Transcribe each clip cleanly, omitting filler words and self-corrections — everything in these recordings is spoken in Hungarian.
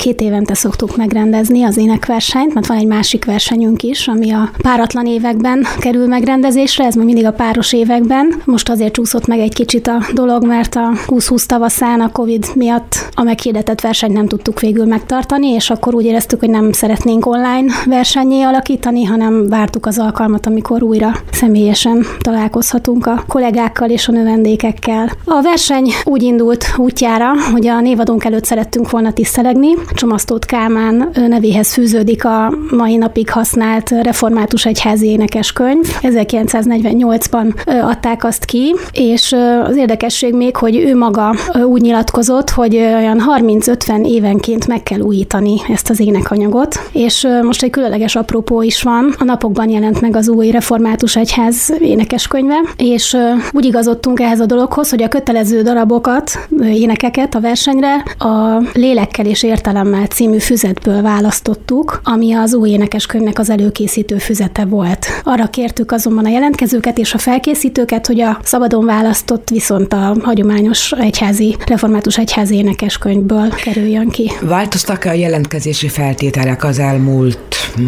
2 évente szoktuk megrendezni az énekversenyt, mert van egy másik versenyünk is, ami a páratlan években kerül megrendezésre, ez még mindig a páros években. Most azért csúszott meg egy kicsit a dolog, mert a 2020 tavaszán a Covid miatt a meghirdetett versenyt nem tudtuk végül megtartani, és akkor úgy éreztük, hogy nem szeretnénk online versennyé alakítani, hanem vártuk az alkalmat, amikor újra személyesen találkozhatunk a kollégákkal és a növendékekkel. A verseny úgy indult útjára, hogy a névadónk előtt szerettünk volna tisztelegni. Csomasztót Kálmán nevéhez fűződik a mai napig használt református egyházi énekeskönyv. 1948-ban adták azt ki, és az érdekesség még, hogy ő maga úgy nyilatkozott, hogy olyan 30-50 évenként meg kell újítani ezt az énekanyagot, és most egy különleges apropó is van. A napokban jelent meg az új református egyház énekeskönyve, és úgy igazodtunk ehhez a dologhoz, hogy a kötelező darabokat, énekeket a versenyre a Lélekkel és értelemmel című füzetből választottuk, ami az új énekeskönyvnek az előkészítő füzete volt. Arra kértük azonban a jelentkezőket és a felkészítőket, hogy a szabadon választott viszont a hagyományos református egyházi énekeskönyvből kerüljön ki. Változtak-e a jelentkezési feltételek az elmúlt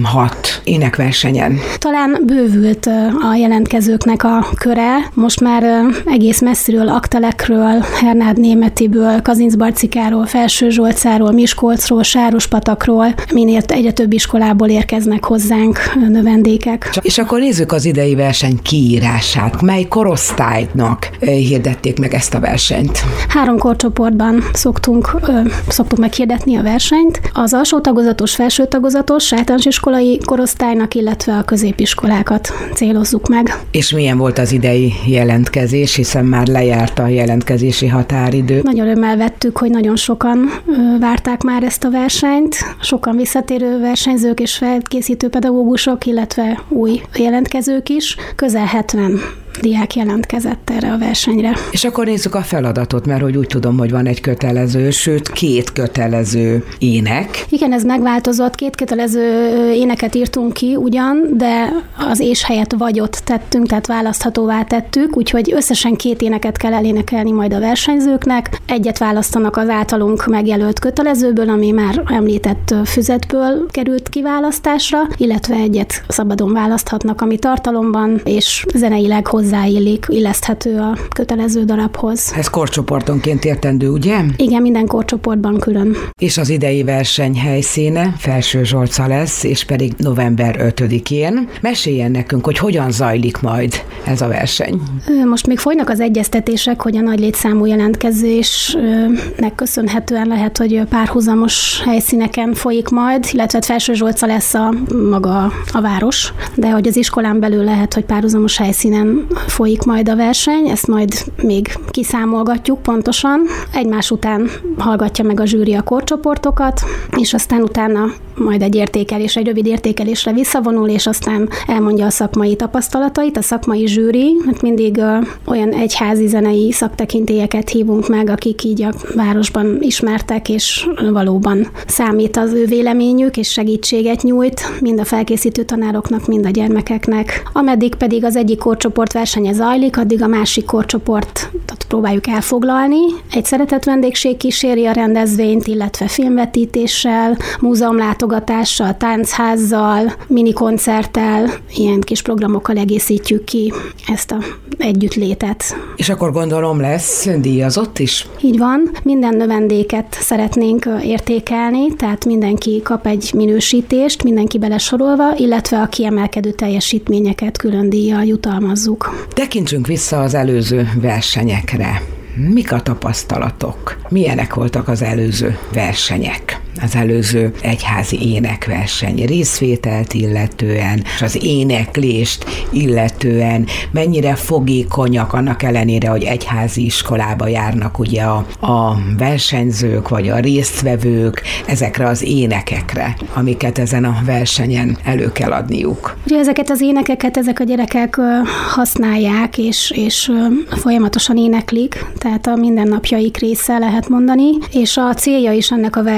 6 énekversenyen? Talán bővült a jelentkezőknek a köre. Most már egész messziről, Aktelekről, Hernád Németiből, Kazincbarcikáról, Felsőzsolcáról, Miskolcról, Sárospatakról, minél egyre több iskolából érkeznek hozzánk növendékek. És akkor nézzük az idei verseny kiírását. Mely korosztálynak hirdették meg ezt a versenyt? 3 korcsoportban szoktuk meghirdetni a versenyt. Az alsó tagozatos, felső tagozatos, általános iskolai korosztálynak, illetve a középiskolákat célozzuk meg. És milyen volt az idei jelentkezés, hiszen már lejárt a jelentkezési határidő? Nagyon örömmel vettük, hogy nagyon sokan várták már ezt a versenyt. Sokan visszatérő versenyzők és felkészítő pedagógusok, illetve új jelentkezők is. Közel 70 diák jelentkezett erre a versenyre. És akkor nézzük a feladatot, mert hogy úgy tudom, hogy van egy kötelező, sőt 2 kötelező ének. Igen, ez megváltozott, 2 kötelező éneket írtunk ki ugyan, de az és helyett vagyot tettünk, tehát választhatóvá tettük, úgyhogy összesen 2 éneket kell elénekelni majd a versenyzőknek. Egyet választanak az általunk megjelölt kötelezőből, ami már említett füzetből került kiválasztásra, illetve egyet szabadon választhatnak, ami tartalomban és zeneileg hozzáillik, illeszthető a kötelező darabhoz. Ez korcsoportonként értendő, ugye? Igen, minden korcsoportban külön. És az idei verseny helyszíne Felsőzsolca lesz, és pedig november 5-én. Meséljen nekünk, hogy hogyan zajlik majd ez a verseny. Most még folynak az egyeztetések, hogy a nagy létszámú jelentkezésnek köszönhetően lehet, hogy párhuzamos helyszíneken folyik majd, illetve Felsőzsolca lesz maga a város, de hogy az iskolán belül lehet, hogy párhuzamos helyszínen folyik majd a verseny, ezt majd még kiszámolgatjuk pontosan. Egymás után hallgatja meg a zsűri a korcsoportokat, és aztán utána majd egy rövid értékelésre visszavonul, és aztán elmondja a szakmai tapasztalatait. A szakmai zsűri, hát mindig olyan egyházi zenei szaktekintélyeket hívunk meg, akik így a városban ismertek, és valóban számít az ő véleményük, és segítséget nyújt mind a felkészítő tanároknak, mind a gyermekeknek. Ameddig pedig az egyik korcsoport versenye zajlik, addig a másik korcsoportot próbáljuk elfoglalni. Egy szeretett vendégség kíséri a rendezvényt, illetve filmvetítéssel, múzeumlátogatással, táncházzal, minikoncerttel, ilyen kis programokkal egészítjük ki ezt a együttlétet. És akkor gondolom lesz díjazott is? Így van, minden növendéket szeretnénk értékelni, tehát mindenki kap egy minősítést, mindenki belesorolva, illetve a kiemelkedő teljesítményeket külön díjjal jutalmazzuk. Tekintsünk vissza az előző versenyekre. Mik a tapasztalatok? Milyenek voltak az előző versenyek? Az előző egyházi énekverseny részvételt illetően, és az éneklést illetően, mennyire fogékonyak annak ellenére, hogy egyházi iskolába járnak ugye a versenyzők, vagy a résztvevők ezekre az énekekre, amiket ezen a versenyen elő kell adniuk. Ugye ezeket az énekeket ezek a gyerekek használják, és folyamatosan éneklik, tehát a mindennapjaik része lehet mondani, és a célja is ennek a versenynek,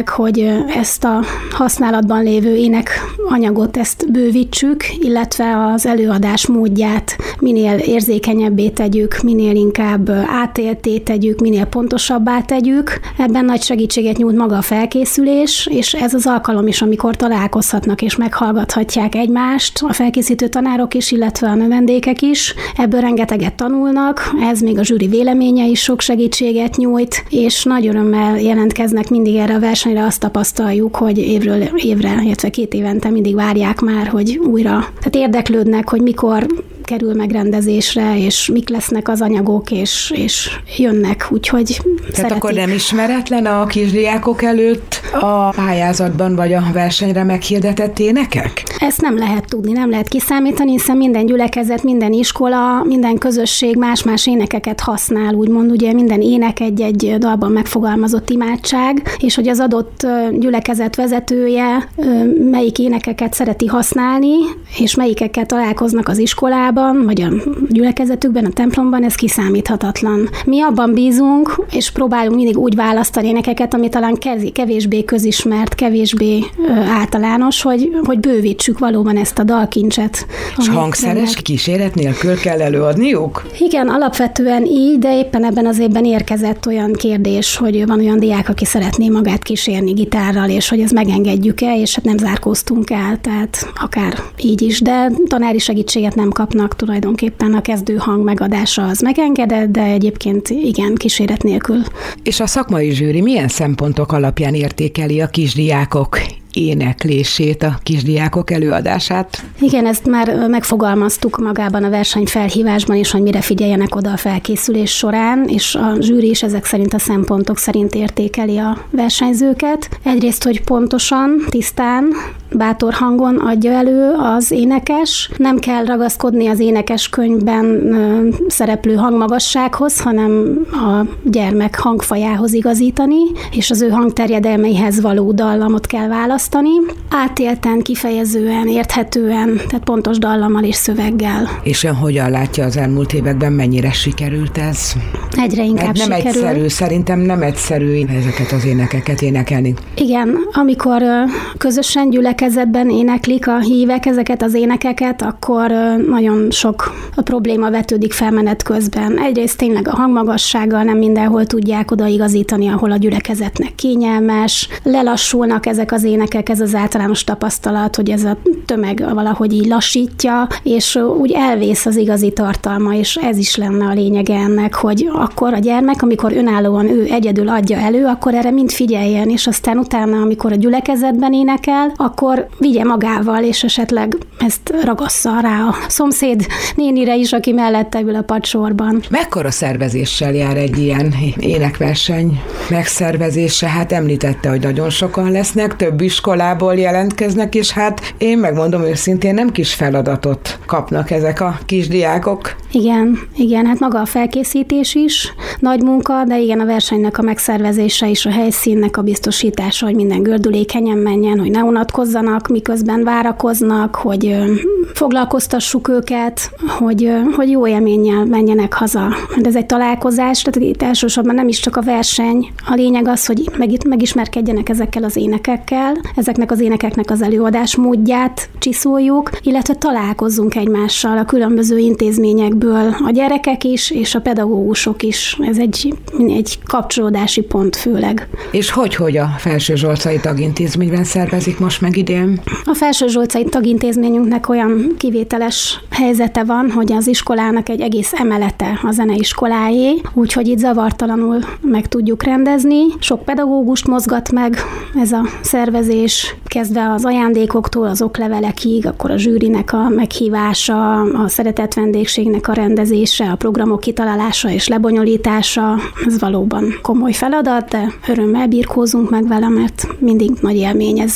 meg, hogy ezt a használatban lévő énekanyagot ezt bővítsük, illetve az előadás módját minél érzékenyebbé tegyük, minél inkább átélté tegyük, minél pontosabbá tegyük. Ebben nagy segítséget nyújt maga a felkészülés, és ez az alkalom is, amikor találkozhatnak és meghallgathatják egymást, a felkészítő tanárok is, illetve a növendékek is. Ebből rengeteget tanulnak, ez még a zsűri véleménye is sok segítséget nyújt, és nagy örömmel jelentkeznek mindig erre a versenyre, azt tapasztaljuk, hogy évről évre, illetve 2 évente mindig várják már, hogy újra. Tehát érdeklődnek, hogy mikor kerül megrendezésre, és mik lesznek az anyagok, és jönnek, úgyhogy tehát szeretik. Akkor nem ismeretlen a kisdiákok előtt a pályázatban vagy a versenyre meghirdetett énekek? Ezt nem lehet tudni, nem lehet kiszámítani, hiszen minden gyülekezet, minden iskola, minden közösség más-más énekeket használ, úgymond ugye minden ének egy dalban megfogalmazott imádság, és hogy az adott gyülekezet vezetője melyik énekeket szereti használni, és melyikekkel találkoznak az iskolában, vagy a gyülekezetükben, a templomban, ez kiszámíthatatlan. Mi abban bízunk, és próbálunk mindig úgy választani énekeket, ami talán kevésbé közismert, kevésbé általános, hogy bővítsük valóban ezt a dalkincset. És hangszeres kíséret nélkül kell előadniuk? Igen, alapvetően így, de éppen ebben az évben érkezett olyan kérdés, hogy van olyan diák, aki szeretné magát kísérni gitárral, és hogy ezt megengedjük-e, és hát nem zárkóztunk el, tehát akár így is, de tanári segítséget nem kapnak tulajdonképpen, a kezdő hang megadása az megengedett, de egyébként igen, kíséret nélkül. És a szakmai zsűri milyen szempontok alapján értékeli a kisdiákok éneklését, a kisdiákok előadását? Igen, ezt már megfogalmaztuk magában a versenyfelhívásban is, hogy mire figyeljenek oda a felkészülés során, és a zsűri is ezek szerint a szempontok szerint értékeli a versenyzőket. Egyrészt, hogy pontosan, tisztán, bátor hangon adja elő az énekes. Nem kell ragaszkodni az énekes könyvben szereplő hangmagassághoz, hanem a gyermek hangfajához igazítani, és az ő hangterjedelmeihez való dallamot kell választani. Átélten, kifejezően, érthetően, tehát pontos dallammal és szöveggel. És ön hogyan látja az elmúlt években, mennyire sikerült ez? Egyre inkább nem sikerül. Egyszerű, szerintem nem egyszerű ezeket az énekeket énekelni. Igen, amikor közösen gyülekezetben éneklik a hívek ezeket az énekeket, akkor nagyon sok probléma vetődik fel menet közben. Egyrészt tényleg a hangmagassággal nem mindenhol tudják odaigazítani, ahol a gyülekezetnek kényelmes, lelassulnak ezek az énekek, ez az általános tapasztalat, hogy ez a tömeg valahogy így lassítja, és úgy elvész az igazi tartalma, és ez is lenne a lényege ennek, hogy akkor a gyermek, amikor önállóan ő egyedül adja elő, akkor erre mind figyeljen, és aztán utána, amikor a gyülekezetben énekel, akkor vigye magával, és esetleg ezt ragassza rá a szomszéd nénire is, aki mellette ül a padsorban. Mekkora szervezéssel jár egy ilyen énekverseny megszervezése? Hát említette, hogy nagyon sokan lesznek, több iskolából jelentkeznek, és hát én megmondom őszintén, nem kis feladatot kapnak ezek a kisdiákok. Igen, hát maga a felkészítés is nagy munka, de igen, a versenynek a megszervezése és a helyszínnek a biztosítása, hogy minden gördülékenyen menjen, hogy ne unatkozzanak, miközben várakoznak, hogy foglalkoztassuk őket, hogy jó élménnyel menjenek haza. De ez egy találkozás, tehát itt elsősorban nem is csak a verseny. A lényeg az, hogy megismerkedjenek ezekkel az énekekkel, ezeknek az énekeknek az előadás módját csiszoljuk, illetve találkozzunk egymással a különböző intézményekből, a gyerekek is, és a pedagógusok is. Ez egy kapcsolódási pont főleg. És hogy a Felsőzsolcai Tagintézményben szervezik most meg idén? A Felsőzsolcai Tagintézményünknek olyan kivételes helyzete van, hogy az iskolának egy egész emelete a zeneiskoláé, úgyhogy itt zavartalanul meg tudjuk rendezni. Sok pedagógust mozgat meg ez a szervezés, kezdve az ajándékoktól az oklevelekig, akkor a zsűrinek a meghívása, a szeretett vendégségnek a rendezése, a programok kitalálása és lebonyolítása. Ez valóban komoly feladat, de örömmel birkózunk meg vele, mert mindig nagy élmény ez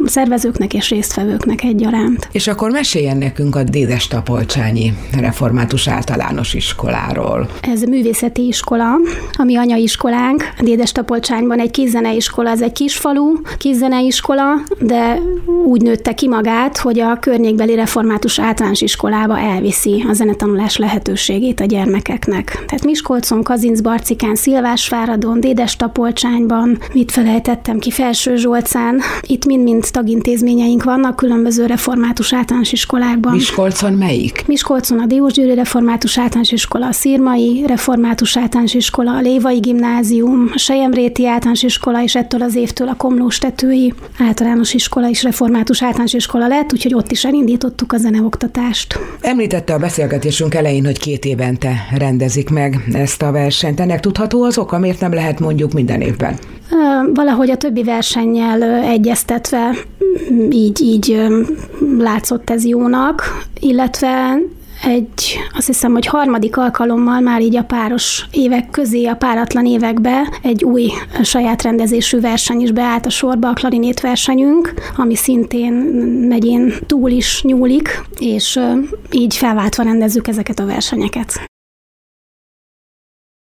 szervezőknek és résztvevőknek egyaránt. És akkor meséljen nekünk a Dédes-Tapolcsányi Református Általános Iskoláról. Ez művészeti iskola, ami anyaiskolánk. A Dédes-Tapolcsányban egy kiszeneiskola, ez egy kisfalu kiszeneiskola, de úgy nőtte ki magát, hogy a környékbeli református általános iskolába elviszi a zenetanulás lehetőségét a gyermekeknek. Tehát Miskolcon, Kazincbarcikán, Szilvásváradon, Dédes-Tapolcsányban, mit felejtettem ki, Felsőzsolcán, itt mind-mind tagintézményeink vannak különböző református általános iskolákban. Miskolcon melyik? Miskolcon a Diósgyőri Református Általános Iskola, a Szirmai Református Általános Iskola, a Lévai Gimnázium, a Selyemréti Általános Iskola, és ettől az évtől a Komlóstetői Általános Iskola is református általános iskola lett, úgyhogy ott is elindítottuk a zeneoktatást. Említette a beszélgetésünk elején, hogy 2 évente rendezik meg ezt a versenyt. Ennek tudható az oka, miért nem lehet mondjuk minden évben? Valahogy a többi versennyel egyeztetve így látszott ez jónak, illetve azt hiszem, hogy 3. alkalommal már így a páros évek közé, a páratlan évekbe egy új saját rendezésű verseny is beállt a sorba, a klarinét versenyünk, ami szintén megyén túl is nyúlik, és így felváltva rendezzük ezeket a versenyeket.